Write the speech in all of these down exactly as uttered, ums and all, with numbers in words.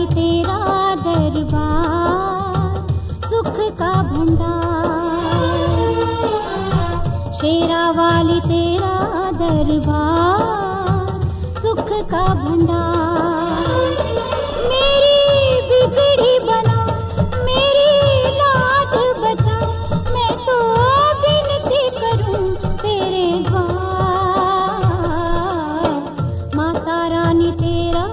वाली तेरा दरबार सुख का भंडार, शेरा वाली तेरा दरबार सुख का भंडार। मेरी बिगड़ी बना, मेरी लाज बचा, मैं तो विनती करूं तेरे द्वार। माता रानी तेरा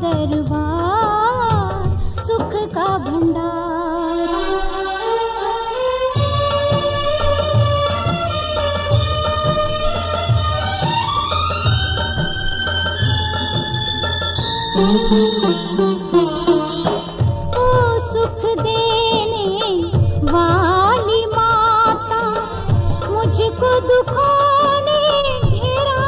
दरबार सुख का भंडार। ओ सुख देने वाली माता, मुझको दुखों ने घेरा,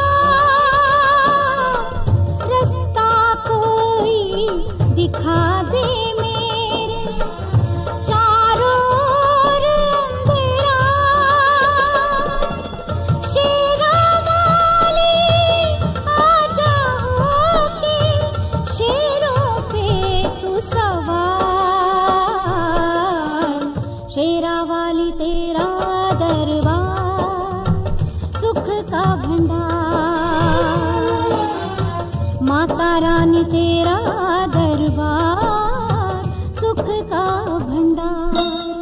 रास्ता कोई दिखा दे मेरे चारों ओर अंधेरा। शेरा वाली आ जाओ के शेरों पे तू सवार, शेरा वाली तेरा दरबार सुख का भंडार। माता रानी तेरा दरबार सुख का भंडार।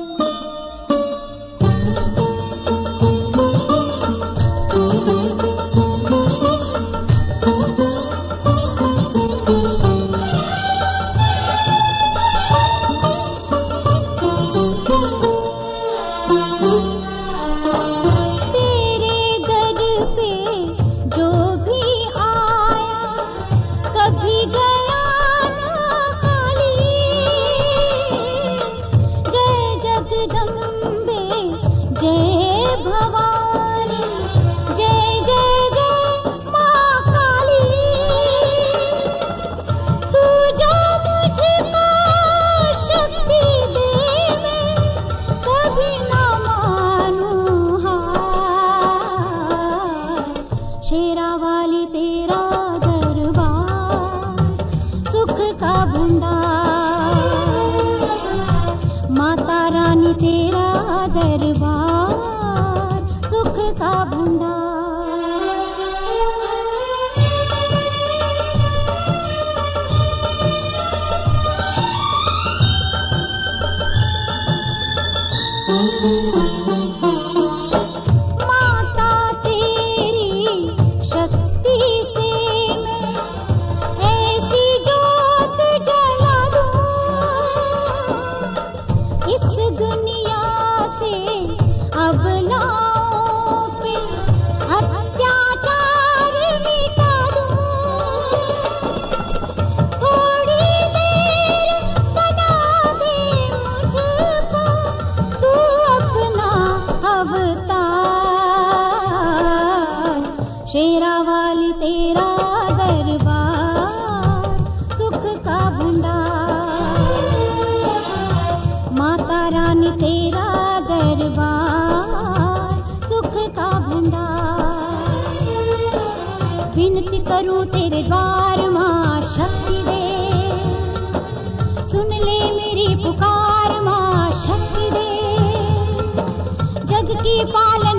तेरे दर पे जो भी आया कभी गया ना खाली। जय जगदम्बे जय भवानी, जय जय जय माँ काली। तू जो मुझको शक्ति दे, मैं कभी ना मानूं हार। शेरा वाली तेरा दरबार सुख का भंडार, माता रानी तेरा दरबार सुख का भंडार। माता तेरी शक्ति से मैं ऐसी जोत जला दूं, इस दुनिया से अबलाओं पे अत्याचार मिटा दूं। थोड़ी देर बना दे मुझको तू अपना अवतार, शेरा वाली तेरा दरबार सुख का भंडार। माता रानी तेरा दरबार सुख का भंडार। विनती करूं तेरे द्वार माँ शक्ति दे, सुन ले मेरी पुकार माँ शक्ति दे। जग की पालन